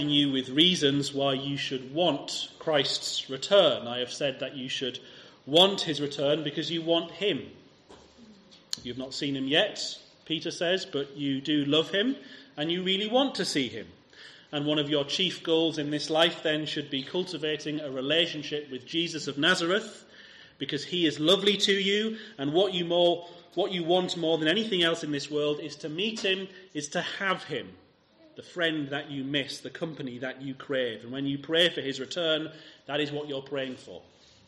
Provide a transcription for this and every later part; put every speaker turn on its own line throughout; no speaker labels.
you with reasons why you should want Christ's return. I have said that you should want his return because you want him. You've not seen him yet, Peter says, but you do love him and you really want to see him. And one of your chief goals in this life then should be cultivating a relationship with Jesus of Nazareth, because he is lovely to you, and what you want more than anything else in this world is to meet him, is to have him. The friend that you miss, the company that you crave. And when you pray for his return, that is what you're praying for.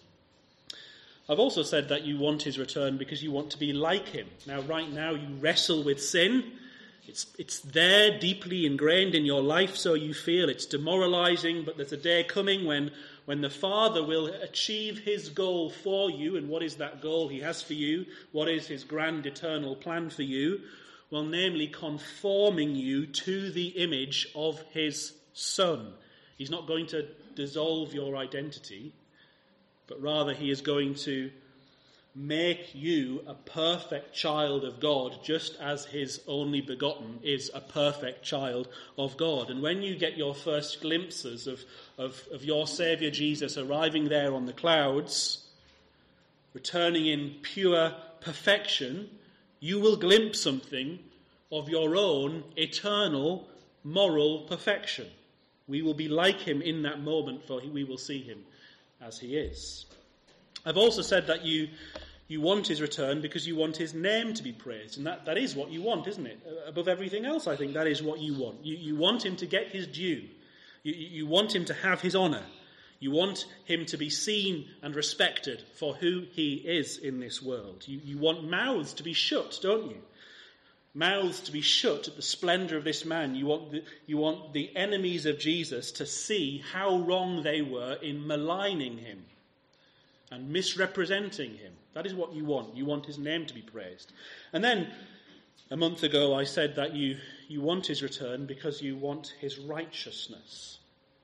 I've also said that you want his return because you want to be like him. Now, right now, you wrestle with sin. It's there, deeply ingrained in your life, so you feel it's demoralizing, but there's a day coming when the Father will achieve his goal for you. And what is that goal he has for you? What is his grand eternal plan for you? Well, namely, conforming you to the image of his Son. He's not going to dissolve your identity, but rather he is going to make you a perfect child of God, just as his only begotten is a perfect child of God. And when you get your first glimpses of your Saviour Jesus arriving there on the clouds, returning in pure perfection, you will glimpse something of your own eternal moral perfection. We will be like him in that moment, for we will see him as he is. I've also said that you want his return because you want his name to be praised. And that is what you want, isn't it? Above everything else, I think that is what you want. You want him to get his due. You want him to have his honour. You want him to be seen and respected for who he is in this world. You want mouths to be shut, don't you? Mouths to be shut at the splendour of this man. You want the enemies of Jesus to see how wrong they were in maligning him and misrepresenting him. That is what you want. You want his name to be praised. And then, a month ago, I said that you want his return because you want his righteousness.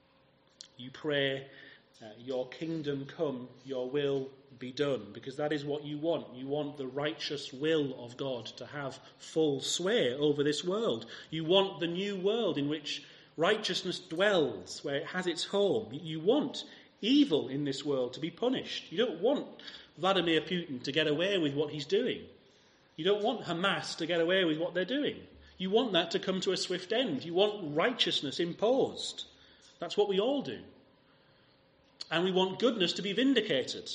You pray, your kingdom come, your will be done, because that is what you want. You want the righteous will of God to have full sway over this world. You want the new world in which righteousness dwells, where it has its home. You want evil in this world to be punished. You don't want Vladimir Putin to get away with what he's doing. You don't want Hamas to get away with what they're doing. You want that to come to a swift end. You want righteousness imposed. That's what we all do. And we want goodness to be vindicated.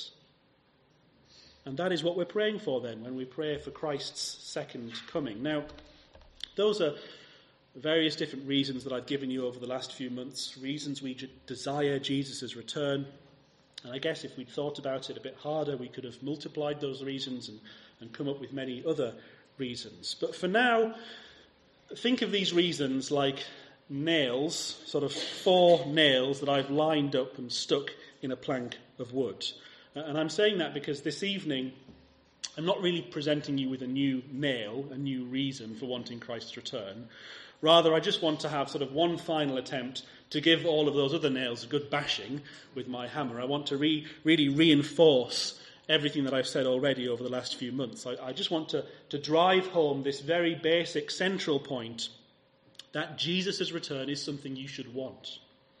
And that is what we're praying for then, when we pray for Christ's second coming. Now, those are various different reasons that I've given you over the last few months, reasons we desire Jesus' return. And I guess if we'd thought about it a bit harder, we could have multiplied those reasons and come up with many other reasons. But for now, think of these reasons like nails, sort of 4 nails that I've lined up and stuck in a plank of wood. And I'm saying that because this evening, I'm not really presenting you with a new nail, a new reason for wanting Christ's return. Rather, I just want to have sort of one final attempt to give all of those other nails a good bashing with my hammer. I want to really reinforce everything that I've said already over the last few months. I just want to drive home this very basic central point that Jesus' return is something you should want.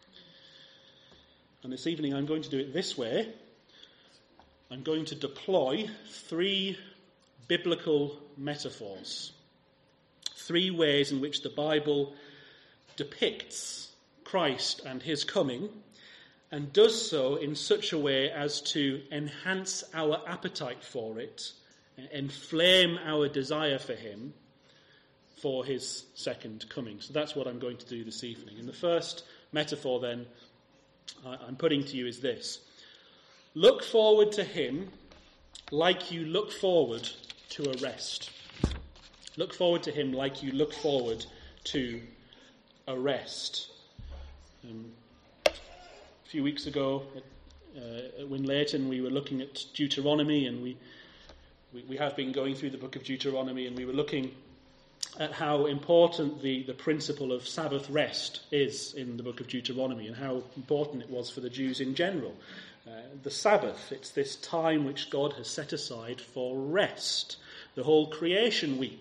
And this evening I'm going to do it this way. I'm going to deploy 3 biblical metaphors. 3 ways in which the Bible depicts Christ and his coming, and does so in such a way as to enhance our appetite for it, inflame our desire for him, for his second coming. So that's what I'm going to do this evening. And the first metaphor then I'm putting to you is this. Look forward to him like you look forward to a rest. Look forward to him like you look forward to a rest. A few weeks ago at Win Layton, we were looking at Deuteronomy, and we have been going through the book of Deuteronomy, and we were looking at how important the principle of Sabbath rest is in the book of Deuteronomy, and how important it was for the Jews in general. The Sabbath, it's this time which God has set aside for rest. The whole creation week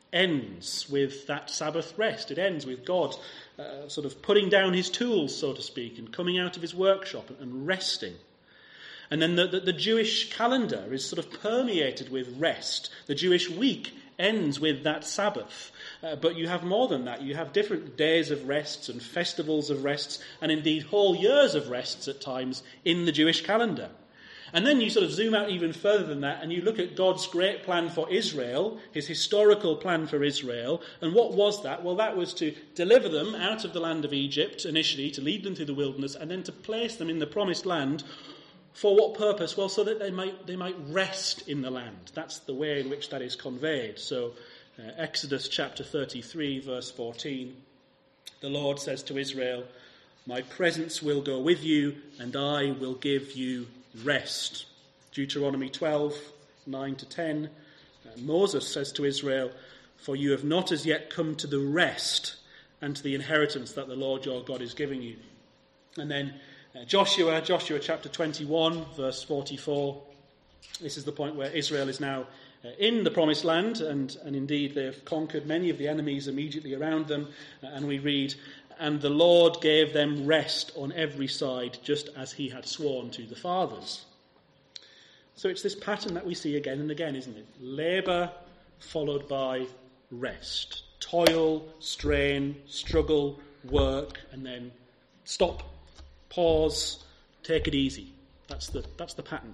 ends with that Sabbath rest. It ends with God sort of putting down his tools, so to speak, and coming out of his workshop and resting. And then the Jewish calendar is sort of permeated with rest. The Jewish week ends with that Sabbath. But you have more than that. You have different days of rests and festivals of rests, and indeed whole years of rests at times in the Jewish calendar. And then you sort of zoom out even further than that, and you look at God's great plan for Israel, his historical plan for Israel. And what was that? Well, that was to deliver them out of the land of Egypt initially, to lead them through the wilderness, and then to place them in the promised land. For what purpose? Well, so that they might rest in the land. That's the way in which that is conveyed. So Exodus chapter 33, verse 14, the Lord says to Israel, "My presence will go with you, and I will give you rest." Deuteronomy 12, 9 to 10, Moses says to Israel, "For you have not as yet come to the rest and to the inheritance that the Lord your God is giving you." And then Joshua chapter 21, verse 44. This is the point where Israel is now in the promised land, and indeed they have conquered many of the enemies immediately around them. And we read, "And the Lord gave them rest on every side, just as he had sworn to the fathers." So it's this pattern that we see again and again, isn't it? Labour followed by rest. Toil, strain, struggle, work, and then stop. Pause, take it easy. That's the pattern.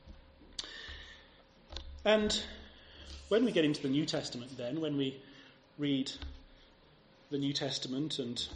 And when we get into the New Testament then, when we read the New Testament and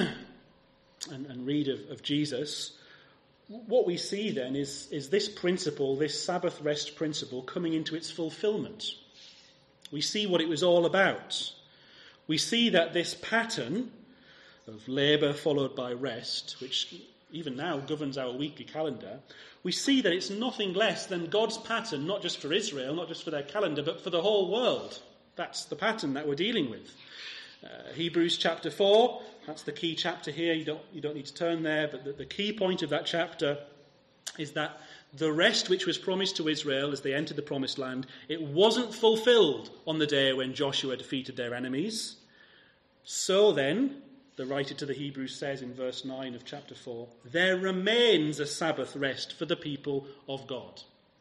read of Jesus, what we see then is this principle, this Sabbath rest principle, coming into its fulfillment. We see what it was all about. We see that this pattern of labour followed by rest, which even now governs our weekly calendar, we see that it's nothing less than God's pattern, not just for Israel, not just for their calendar, but for the whole world. That's the pattern that we're dealing with. Hebrews chapter 4, that's the key chapter here. You don't need to turn there, but the key point of that chapter is that the rest which was promised to Israel as they entered the promised land, it wasn't fulfilled on the day when Joshua defeated their enemies. So then, the writer to the Hebrews says in verse 9 of chapter 4, there remains a Sabbath rest for the people of God.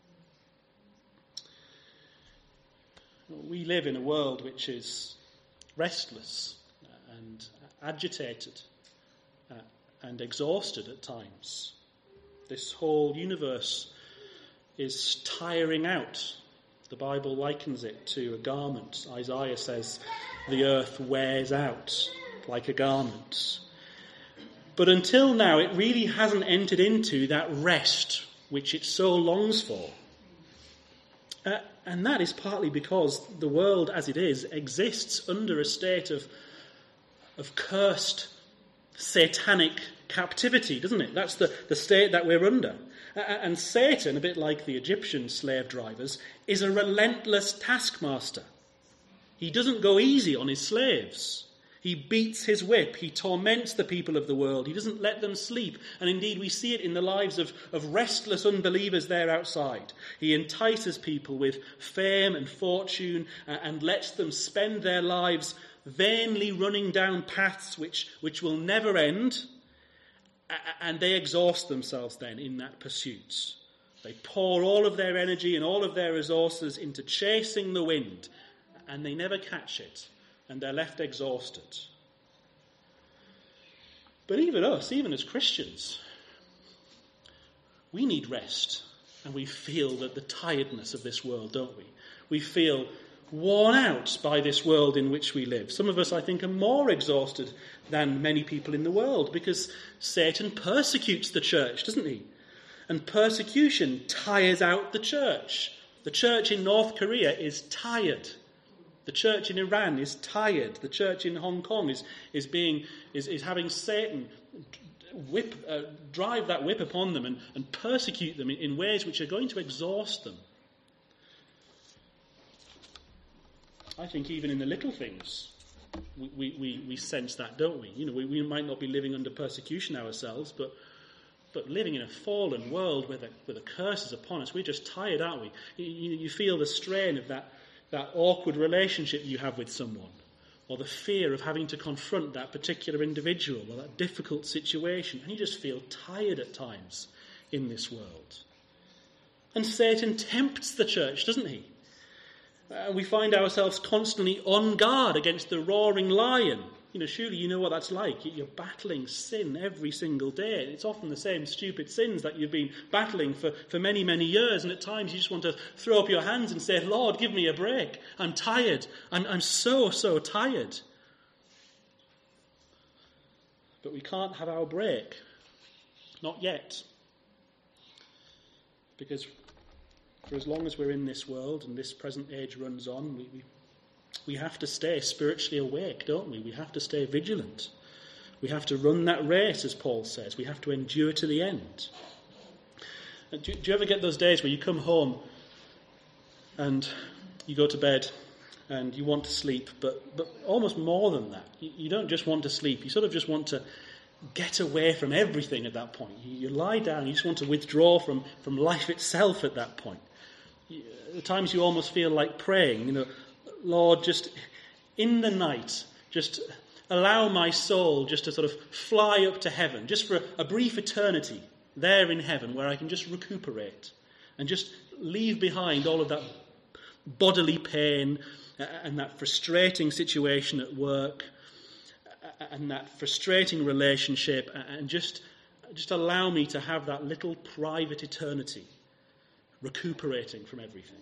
We live in a world which is restless and agitated and exhausted at times. This whole universe is tiring out. The Bible likens it to a garment. Isaiah says the earth wears out like a garment. But until now, it really hasn't entered into that rest which it so longs for. And that is partly because the world as it is exists under a state of cursed satanic captivity, doesn't it? That's the state that we're under. And Satan, a bit like the Egyptian slave drivers, is a relentless taskmaster. He doesn't go easy on his slaves. He beats his whip. He torments the people of the world. He doesn't let them sleep. And indeed, we see it in the lives of restless unbelievers there outside. He entices people with fame and fortune and lets them spend their lives vainly running down paths which will never end. And they exhaust themselves then in that pursuit. They pour all of their energy and all of their resources into chasing the wind. And they never catch it. And they're left exhausted. But even us, even as Christians, we need rest. And we feel the tiredness of this world, don't we? We feel worn out by this world in which we live. Some of us, I think, are more exhausted than many people in the world because Satan persecutes the church, doesn't he? And persecution tires out the church. The church in North Korea is tired. The church in Iran is tired. The church in Hong Kong is having Satan drive that whip upon them and persecute them in ways which are going to exhaust them. I think even in the little things, we sense that, don't we? You know, we might not be living under persecution ourselves, but living in a fallen world where the curse is upon us, we're just tired, aren't we? You feel the strain of that that awkward relationship you have with someone, or the fear of having to confront that particular individual or that difficult situation, and you just feel tired at times in this world. And Satan tempts the church, doesn't he? We find ourselves constantly on guard against the roaring lion. Surely you know what that's like. You're battling sin every single day. It's often the same stupid sins that you've been battling for many, many years. And at times you just want to throw up your hands and say, Lord, give me a break. I'm tired. I'm so tired. But we can't have our break. Not yet. Because for as long as we're in this world and this present age runs on, we have to stay spiritually awake, don't we? We have to stay vigilant. We have to run that race, as Paul says. We have to endure to the end. Do you ever get those days where you come home and you go to bed and you want to sleep, but almost more than that? You don't just want to sleep. You sort of just want to get away from everything at that point. You lie down, you just want to withdraw from life itself at that point. At times you almost feel like praying, Lord, just in the night, just allow my soul just to sort of fly up to heaven, just for a brief eternity there in heaven where I can just recuperate and just leave behind all of that bodily pain and that frustrating situation at work and that frustrating relationship, and just allow me to have that little private eternity recuperating from everything.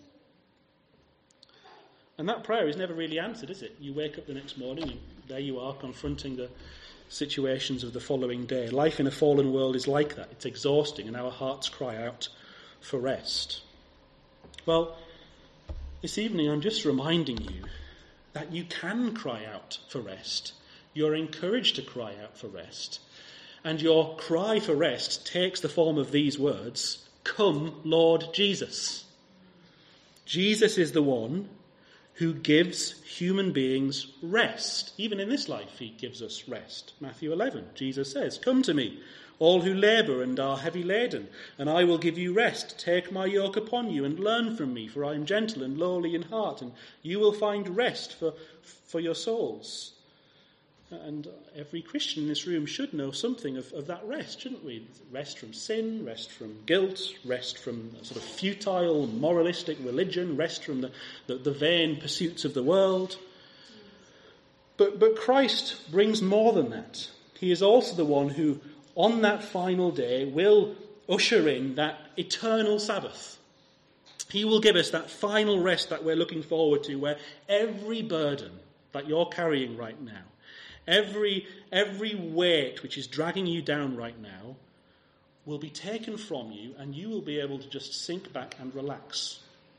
And that prayer is never really answered, is it? You wake up the next morning and there you are confronting the situations of the following day. Life in a fallen world is like that. It's exhausting and our hearts cry out for rest. Well, this evening I'm just reminding you that you can cry out for rest. You're encouraged to cry out for rest. And your cry for rest takes the form of these words, "Come, Lord Jesus." Jesus is the one who gives human beings rest. Even in this life, he gives us rest. Matthew 11, Jesus says, "Come to me, all who labour and are heavy laden, and I will give you rest. Take my yoke upon you and learn from me, for I am gentle and lowly in heart, and you will find rest for your souls." And every Christian in this room should know something of that rest, shouldn't we? Rest from sin, rest from guilt, rest from sort of futile, moralistic religion, rest from the vain pursuits of the world. But Christ brings more than that. He is also the one who, on that final day, will usher in that eternal Sabbath. He will give us that final rest that we're looking forward to, where every burden that you're carrying right now, every weight which is dragging you down right now will be taken from you, and you will be able to just sink back and relax.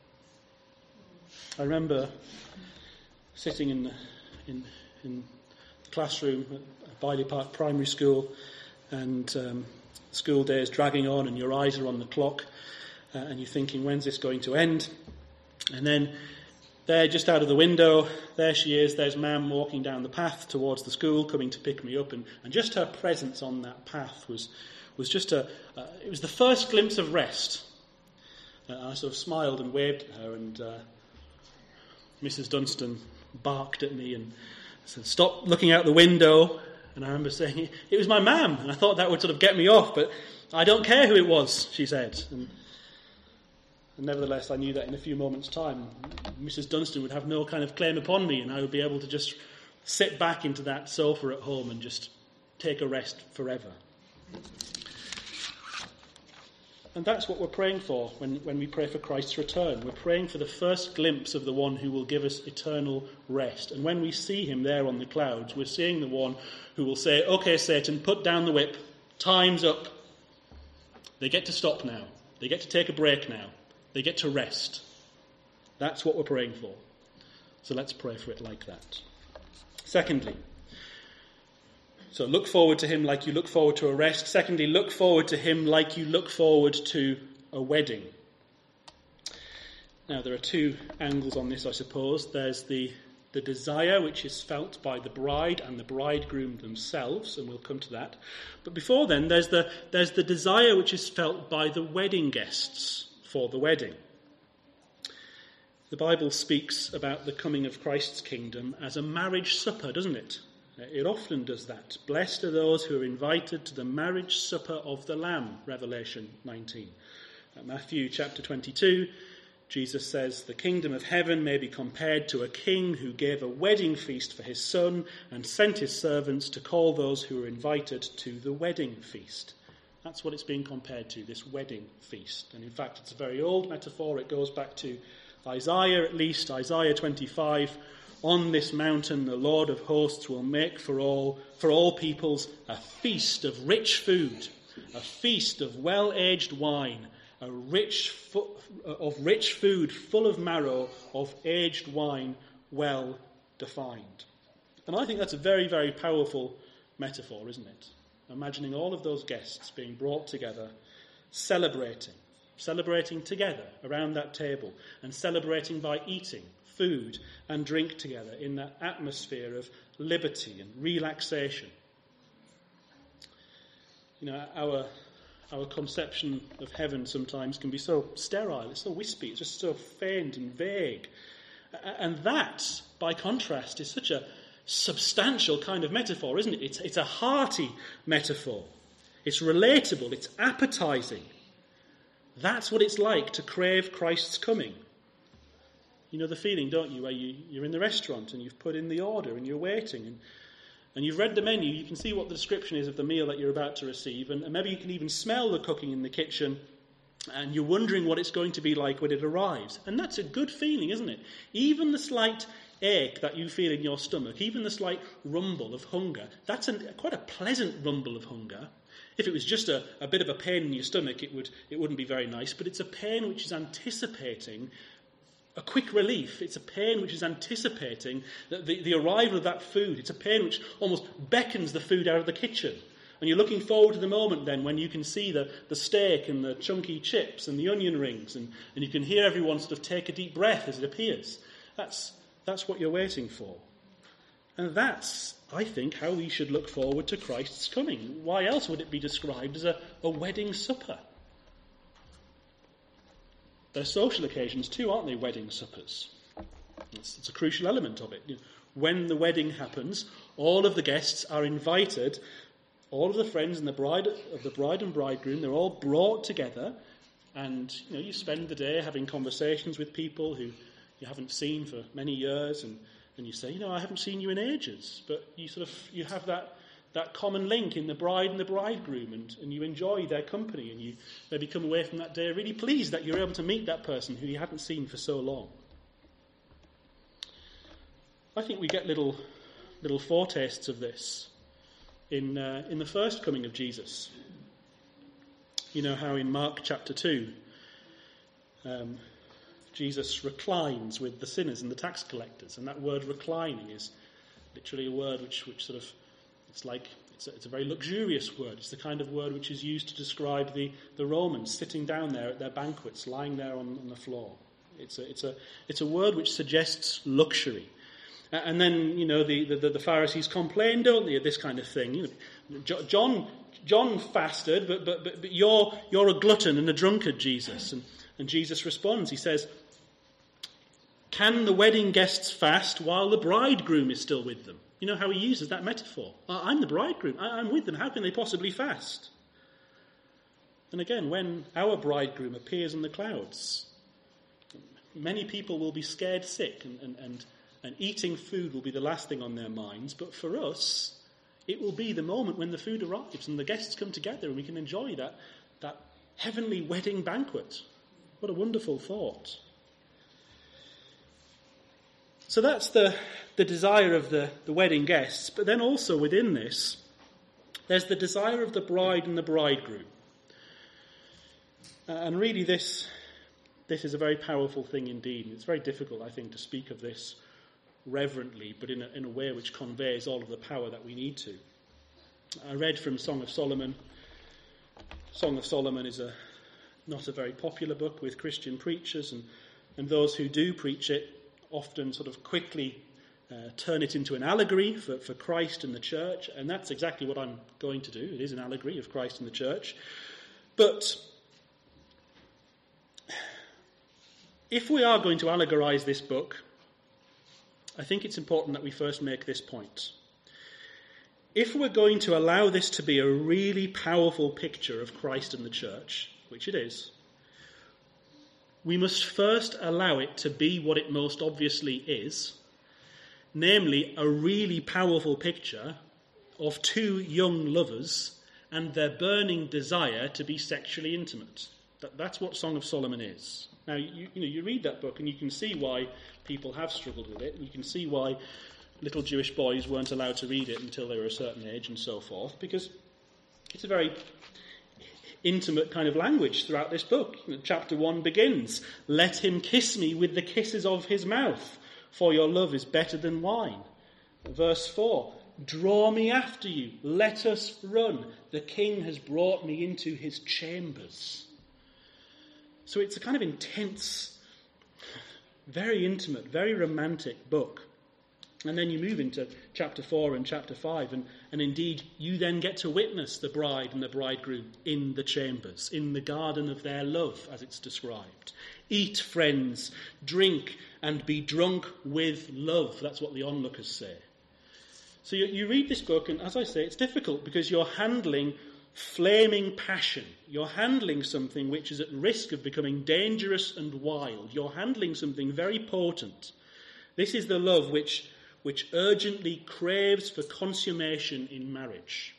I remember sitting in the classroom at Biley Park Primary School, and school day is dragging on and your eyes are on the clock, and you're thinking, when's this going to end? And then there, just out of the window, there she is, there's Mam walking down the path towards the school, coming to pick me up, and just her presence on that path was just it was the first glimpse of rest. I sort of smiled and waved at her, and Mrs. Dunstan barked at me and said, "Stop looking out the window." And I remember saying, "It was my Mam," and I thought that would sort of get me off, but "I don't care who it was," she said. And nevertheless, I knew that in a few moments' time, Mrs. Dunstan would have no kind of claim upon me, and I would be able to just sit back into that sofa at home and just take a rest forever. And that's what we're praying for when we pray for Christ's return. We're praying for the first glimpse of the one who will give us eternal rest. And when we see him there on the clouds, we're seeing the one who will say, "Okay, Satan, put down the whip. Time's up. They get to stop now. They get to take a break now. They get to rest." That's what we're praying for. So let's pray for it like that. Secondly, so look forward to him like you look forward to a rest. Secondly, look forward to him like you look forward to a wedding. Now, there are two angles on this, I suppose. There's the desire which is felt by the bride and the bridegroom themselves, and we'll come to that. But before then, there's the desire which is felt by the wedding guests for the wedding. The Bible speaks about the coming of Christ's kingdom as a marriage supper, doesn't it? It often does that. Blessed are those who are invited to the marriage supper of the Lamb, Revelation 19. At Matthew chapter 22, Jesus says, the kingdom of heaven may be compared to a king who gave a wedding feast for his son and sent his servants to call those who were invited to the wedding feast. That's what it's being compared to, this wedding feast. And in fact, it's a very old metaphor. It goes back to Isaiah, at least, Isaiah 25. On this mountain the Lord of hosts will make for all peoples a feast of rich food, a feast of well-aged wine, of rich food full of marrow, of aged wine well defined. And I think that's a very, very powerful metaphor, isn't it? Imagining all of those guests being brought together, celebrating together around that table, and celebrating by eating food and drink together in that atmosphere of liberty and relaxation. You know, our conception of heaven sometimes can be so sterile, it's so wispy, it's just so faint and vague. And that, by contrast, is such a substantial kind of metaphor, isn't it? It's a hearty metaphor. It's relatable, it's appetizing. That's what it's like to crave Christ's coming. You know the feeling, don't you, where you're in the restaurant and you've put in the order and you're waiting and you've read the menu, you can see what the description is of the meal that you're about to receive, and maybe you can even smell the cooking in the kitchen, and you're wondering what it's going to be like when it arrives. And that's a good feeling, isn't it? Even the slight ache that you feel in your stomach, even the slight rumble of hunger, that's quite a pleasant rumble of hunger. If it was just a bit of a pain in your stomach, it wouldn't be very nice, but it's a pain which is anticipating a quick relief. It's a pain which is anticipating the arrival of that food. It's a pain which almost beckons the food out of the kitchen. And you're looking forward to the moment then when you can see the steak and the chunky chips and the onion rings, and you can hear everyone sort of take a deep breath as it appears. That's what you're waiting for. And that's, I think, how we should look forward to Christ's coming. Why else would it be described as a wedding supper? They're social occasions too, aren't they, wedding suppers? It's a crucial element of it. When the wedding happens, all of the guests are invited, all of the friends and the bride and bridegroom, they're all brought together, and you spend the day having conversations with people who you haven't seen for many years, and you say, I haven't seen you in ages, but you have that common link in the bride and the bridegroom, and you enjoy their company, and you maybe come away from that day really pleased that you're able to meet that person who you hadn't seen for so long. I think we get little foretastes of this in the first coming of Jesus. You know how in Mark chapter 2, Jesus reclines with the sinners and the tax collectors, and that word reclining is literally a word which sort of, it's a very luxurious word. It's the kind of word which is used to describe the Romans sitting down there at their banquets, lying there on the floor. It's a word which suggests luxury. And then, the Pharisees complain, don't they, of this kind of thing. John fasted, but you're a glutton and a drunkard, Jesus. And Jesus responds. He says, can the wedding guests fast while the bridegroom is still with them? You know how he uses that metaphor. I'm the bridegroom. I'm with them. How can they possibly fast? And again, when our bridegroom appears in the clouds, many people will be scared sick, and eating food will be the last thing on their minds. But for us, it will be the moment when the food arrives and the guests come together and we can enjoy that heavenly wedding banquet. What a wonderful thought. So that's the desire of the wedding guests. But then also within this, there's the desire of the bride and the bridegroom. And really this is a very powerful thing indeed. And it's very difficult, I think, to speak of this reverently, but in a way which conveys all of the power that we need to. I read from Song of Solomon. Song of Solomon is not a very popular book with Christian preachers, and those who do preach it often sort of quickly turn it into an allegory for Christ and the church, and that's exactly what I'm going to do. It is an allegory of Christ and the church. But if we are going to allegorize this book, I think it's important that we first make this point. If we're going to allow this to be a really powerful picture of Christ and the church, which it is, we must first allow it to be what it most obviously is, namely a really powerful picture of two young lovers and their burning desire to be sexually intimate. That's what Song of Solomon is. Now, you read that book and you can see why people have struggled with it. You can see why little Jewish boys weren't allowed to read it until they were a certain age and so forth, because it's a very intimate kind of language throughout this book. Chapter 1 begins, "Let him kiss me with the kisses of his mouth, for your love is better than wine." Verse 4, "Draw me after you, let us run. The king has brought me into his chambers." So it's a kind of intense, very intimate, very romantic book. And then you move into chapter 4 and chapter 5, and indeed you then get to witness the bride and the bridegroom in the chambers, in the garden of their love, as it's described. "Eat, friends, drink, and be drunk with love." That's what the onlookers say. So you read this book, and as I say, it's difficult because you're handling flaming passion. You're handling something which is at risk of becoming dangerous and wild. You're handling something very potent. This is the love which urgently craves for consummation in marriage.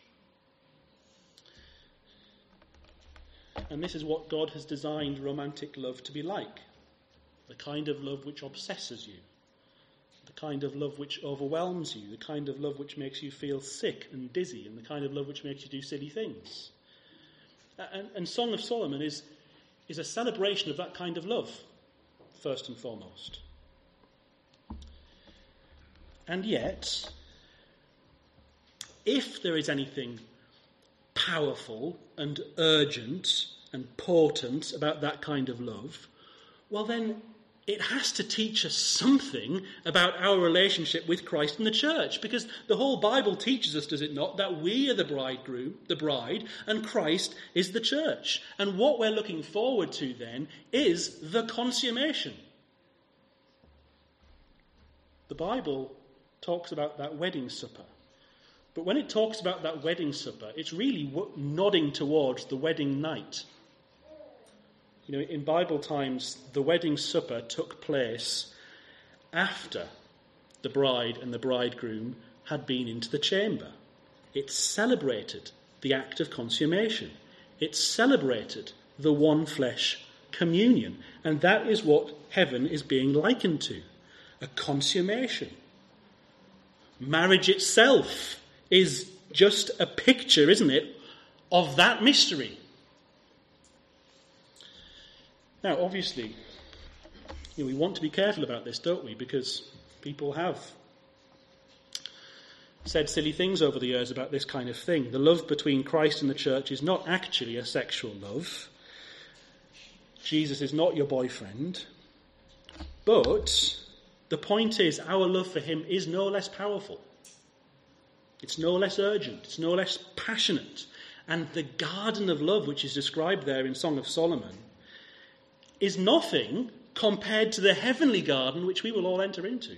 And this is what God has designed romantic love to be like. The kind of love which obsesses you. The kind of love which overwhelms you. The kind of love which makes you feel sick and dizzy. And the kind of love which makes you do silly things. And Song of Solomon is a celebration of that kind of love, first and foremost. And yet, if there is anything powerful and urgent and potent about that kind of love, well then it has to teach us something about our relationship with Christ and the church, because the whole Bible teaches us, does it not, that we are the bridegroom, the bride, and Christ is the church. And what we're looking forward to then is the consummation. The Bible talks about that wedding supper. But when it talks about that wedding supper, it's really nodding towards the wedding night. In Bible times, the wedding supper took place after the bride and the bridegroom had been into the chamber. It celebrated the act of consummation. It celebrated the one flesh communion. And that is what heaven is being likened to. A consummation. Marriage itself is just a picture, isn't it, of that mystery. Now, obviously, we want to be careful about this, don't we? Because people have said silly things over the years about this kind of thing. The love between Christ and the church is not actually a sexual love. Jesus is not your boyfriend. But the point is, our love for him is no less powerful. It's no less urgent. It's no less passionate. And the garden of love, which is described there in Song of Solomon, is nothing compared to the heavenly garden which we will all enter into.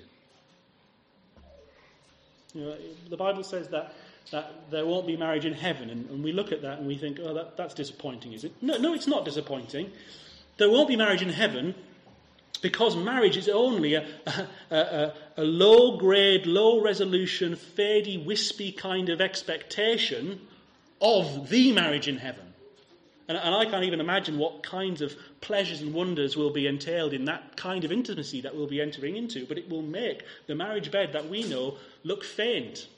The Bible says that there won't be marriage in heaven, and we look at that and we think, oh, that's disappointing, is it? No, it's not disappointing. There won't be marriage in heaven because marriage is only a low-grade, low-resolution, fadey, wispy kind of expectation of the marriage in heaven. And I can't even imagine what kinds of pleasures and wonders will be entailed in that kind of intimacy that we'll be entering into, but it will make the marriage bed that we know look faint.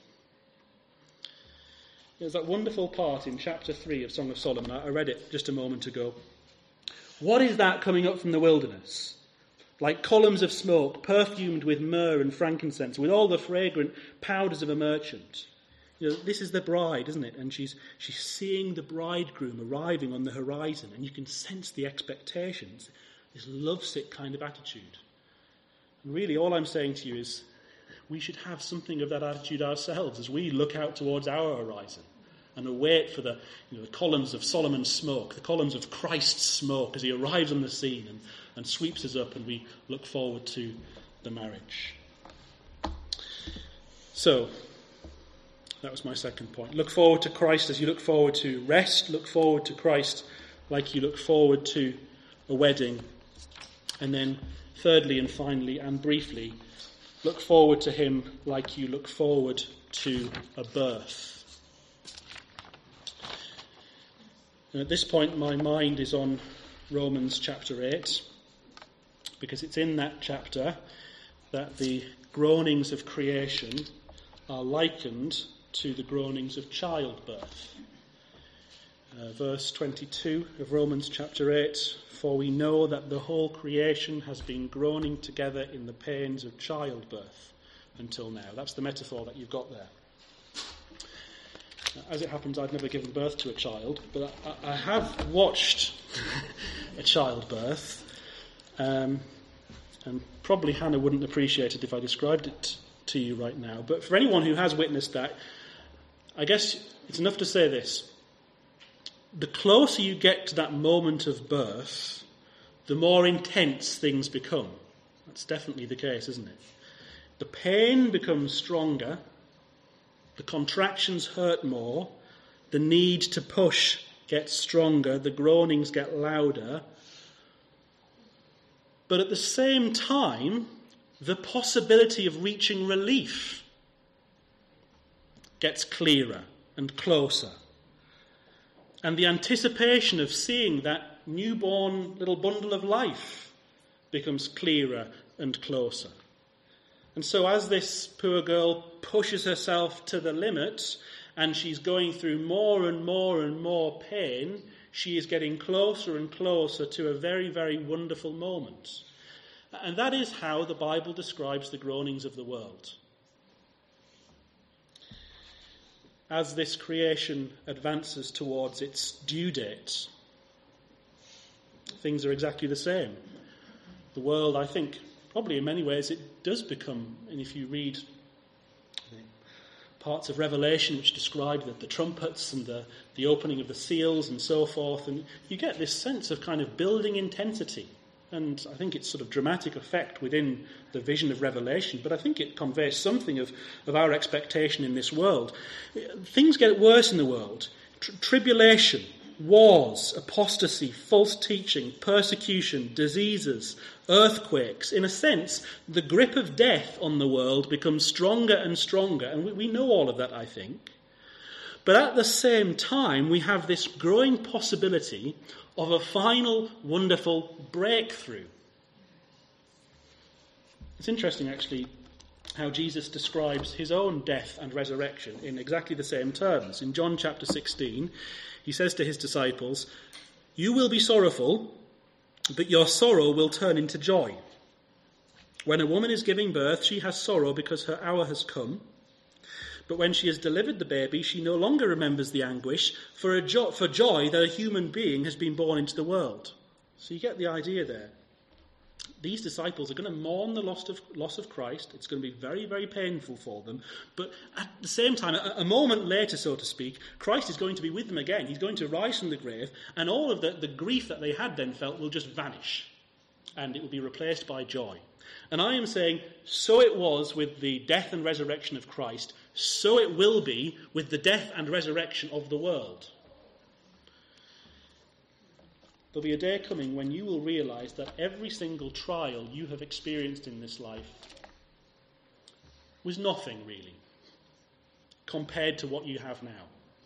There's that wonderful part in chapter 3 of Song of Solomon. I read it just a moment ago. What is that coming up from the wilderness? Like columns of smoke, perfumed with myrrh and frankincense, with all the fragrant powders of a merchant. This is the bride, isn't it? And she's seeing the bridegroom arriving on the horizon, and you can sense the expectations, this lovesick kind of attitude. And really, all I'm saying to you is we should have something of that attitude ourselves as we look out towards our horizon and await for the columns of Solomon's smoke, the columns of Christ's smoke as he arrives on the scene and sweeps us up, and we look forward to the marriage. So, that was my second point. Look forward to Christ as you look forward to rest. Look forward to Christ like you look forward to a wedding. And then thirdly and finally and briefly, look forward to him like you look forward to a birth. And at this point my mind is on Romans chapter 8, because it's in that chapter that the groanings of creation are likened to the groanings of childbirth. Verse 22 of Romans chapter 8, for we know that the whole creation has been groaning together in the pains of childbirth until now. That's the metaphor that you've got there. As it happens, I've never given birth to a child, but I have watched a childbirth, and probably Hannah wouldn't appreciate it if I described it to you right now. But for anyone who has witnessed that, I guess it's enough to say this. The closer you get to that moment of birth, the more intense things become. That's definitely the case, isn't it? The pain becomes stronger, the contractions hurt more, the need to push gets stronger, the groanings get louder. But at the same time, the possibility of reaching relief gets clearer and closer. And the anticipation of seeing that newborn little bundle of life becomes clearer and closer. And so as this poor girl pushes herself to the limit and she's going through more and more and more pain, she is getting closer and closer to a very, very wonderful moment. And that is how the Bible describes the groanings of the world. As this creation advances towards its due date, things are exactly the same. The world, I think, probably in many ways it does become, and if you read parts of Revelation which describe the trumpets and the opening of the seals and so forth, and you get this sense of kind of building intensity. And I think it's sort of dramatic effect within the vision of Revelation, but I think it conveys something of our expectation in this world. Things get worse in the world. Tribulation, wars, apostasy, false teaching, persecution, diseases, earthquakes. In a sense, the grip of death on the world becomes stronger and stronger, and we know all of that, I think. But at the same time, we have this growing possibility of a final wonderful breakthrough. It's interesting, actually, how Jesus describes his own death and resurrection in exactly the same terms. In John chapter 16, he says to his disciples, "You will be sorrowful, but your sorrow will turn into joy. When a woman is giving birth, she has sorrow because her hour has come. But when she has delivered the baby, she no longer remembers the anguish for joy that a human being has been born into the world." So you get the idea there. These disciples are going to mourn the loss of Christ. It's going to be very, very painful for them. But at the same time, a moment later, so to speak, Christ is going to be with them again. He's going to rise from the grave, and all of the grief that they had then felt will just vanish, and it will be replaced by joy. And I am saying, so it was with the death and resurrection of Christ, so it will be with the death and resurrection of the world. There'll be a day coming when you will realise that every single trial you have experienced in this life was nothing, really, compared to what you have now.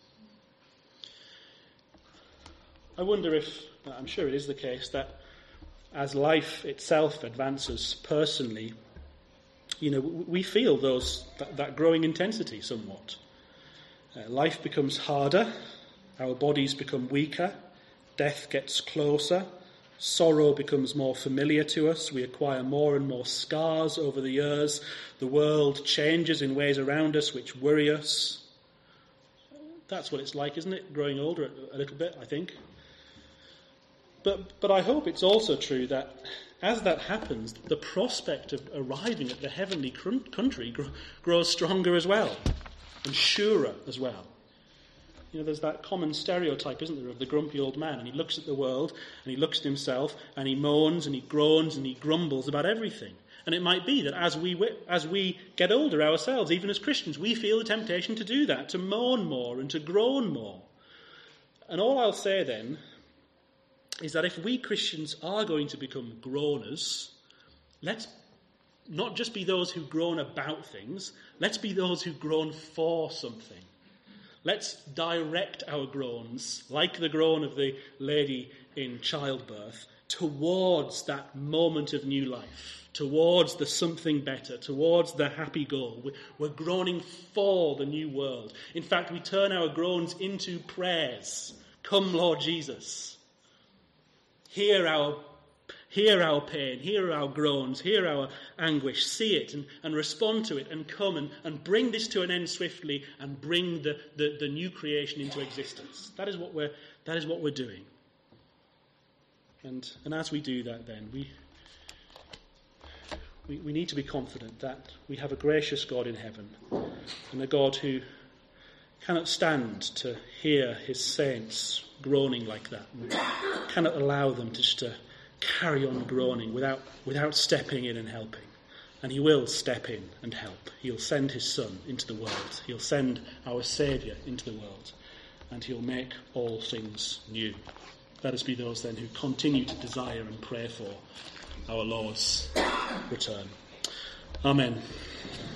I wonder if, I'm sure it is the case, that as life itself advances personally, we feel that growing intensity somewhat. Life becomes harder, our bodies become weaker, death gets closer, sorrow becomes more familiar to us, we acquire more and more scars over the years, the world changes in ways around us which worry us. That's what it's like, isn't it? Growing older a little bit, I think. But I hope it's also true that as that happens, the prospect of arriving at the heavenly country grows stronger as well, and surer as well. There's that common stereotype, isn't there, of the grumpy old man, and he looks at the world, and he looks at himself, and he moans, and he groans, and he grumbles about everything. And it might be that as we get older ourselves, even as Christians, we feel the temptation to do that, to moan more and to groan more. And all I'll say then is that if we Christians are going to become groaners, let's not just be those who groan about things, let's be those who groan for something. Let's direct our groans, like the groan of the lady in childbirth, towards that moment of new life, towards the something better, towards the happy goal. We're groaning for the new world. In fact, we turn our groans into prayers. Come, Lord Jesus. Hear our pain, hear our groans, hear our anguish, see it and respond to it and come and bring this to an end swiftly and bring the new creation into existence. That is what we're doing. And as we do that then, we need to be confident that we have a gracious God in heaven and a God who cannot stand to hear his saints groaning like that and cannot allow them to carry on groaning without stepping in and helping. And he will step in and help. He'll send his Son into the world. He'll send our Saviour into the world. And he'll make all things new. Let us be those then who continue to desire and pray for our Lord's return. Amen.